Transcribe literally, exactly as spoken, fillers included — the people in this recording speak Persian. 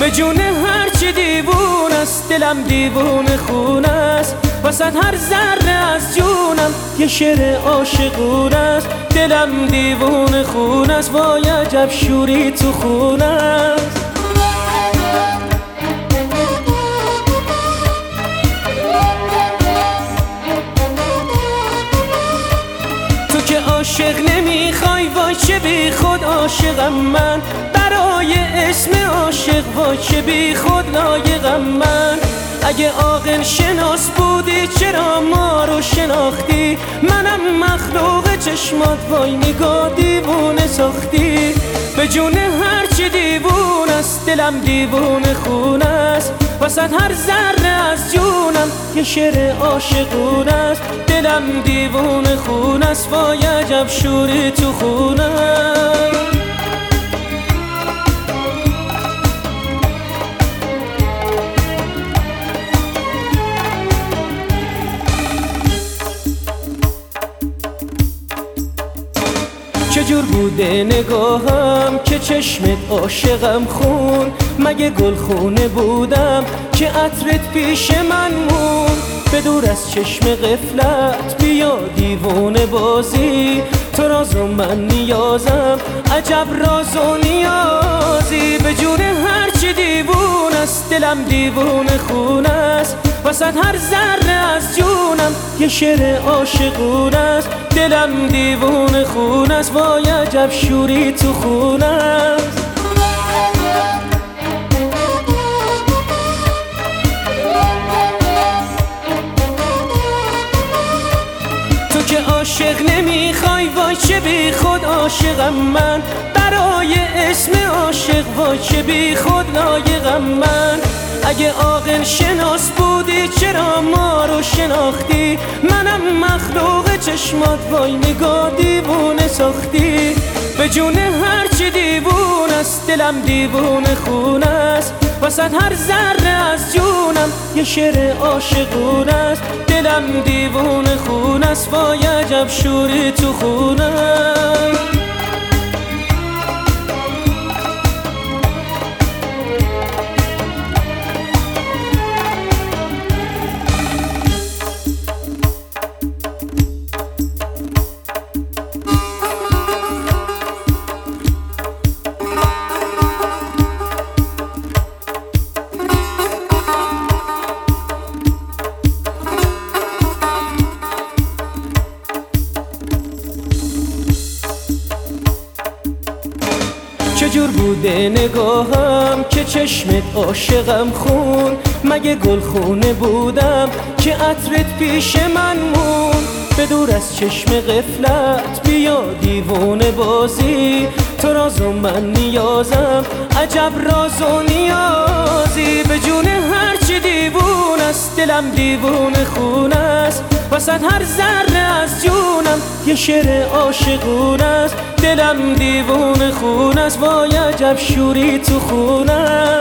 به جون هرچی دیوون است دلم دیوون خون است، وسط هر ذره از جونم یه شعر عاشقون است. دلم دیوون خون است، وای عجب شوری تو خون است. تو که عاشق نمیخوای، وای چه بی خود عاشقم من، برای اسم عاشق وای چه بی خود لایقم من. اگه عاقل شناس بودی چرا ما رو شناختی، منم مخلوق چشمات وای نگاه دیوونه ساختی. به جون هرچی دیوون است دلم دیوون خون است، وسط هر ذره از جونم یه شعر عاشقون است. دلم دیوون خون است، وای عجب شوری تو خون است. چجور بوده نگاهم که چشمت عاشقم خون، مگه گل خونه بودم که عطرت پیش من مون. به دور از چشم غفلت بیا دیوونه بازی، تو راز و من نیازم عجب راز و نیازی. به جون هرچی دیوون است دلم دیوونه خون است، وسط هر ذره از جونم یه شعر عاشقون است. دلم دیوونه خون است، وای عجب شوری تو خون است. تو که عاشق نمیخوای، وای چه بی خود عاشقم من، برای اسم عاشق وای چه بی خود لایقم من. اگه عاقل شناس بودی چرا ما رو شناختی، منم مخلوق چشمات وای نگاه دیوونه ساختی. به جون هرچی دیوون است دلم دیوون خون است، وسط هر ذره از جونم یه شعر عاشقون است. دلم دیوون خون است، وای عجب شوری تو خون است. چجور بوده نگاهم که چشمت عاشقم خون، مگه گل خونه بودم که عطرت پیش من مون. به دور از چشم غفلت بیا دیوونه بازی، تو راز و من نیازم عجب راز و نیازی. به جون هرچی دیوون است دلم دیوونه خون است، وسط هر ذره از جونم یه شعر عاشقون است. دلم دیوونه خون است، وای عجب شوری تو خون است.